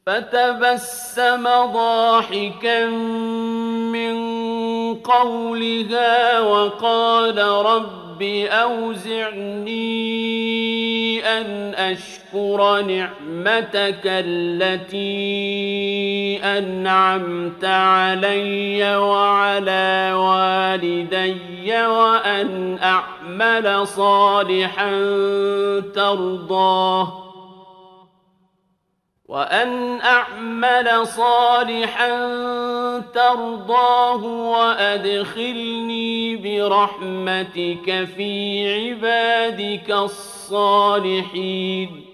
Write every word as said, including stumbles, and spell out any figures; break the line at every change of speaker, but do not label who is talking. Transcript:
فتبسم ضاحكا من قولها وقال رب أوزعني أن أشكر نعمتك التي أنعمت علي وعلى والدي وأن أعمل صالحا ترضاه وأن أعمل صالحا ترضاه وأدخلني برحمتك في عبادك الصالحين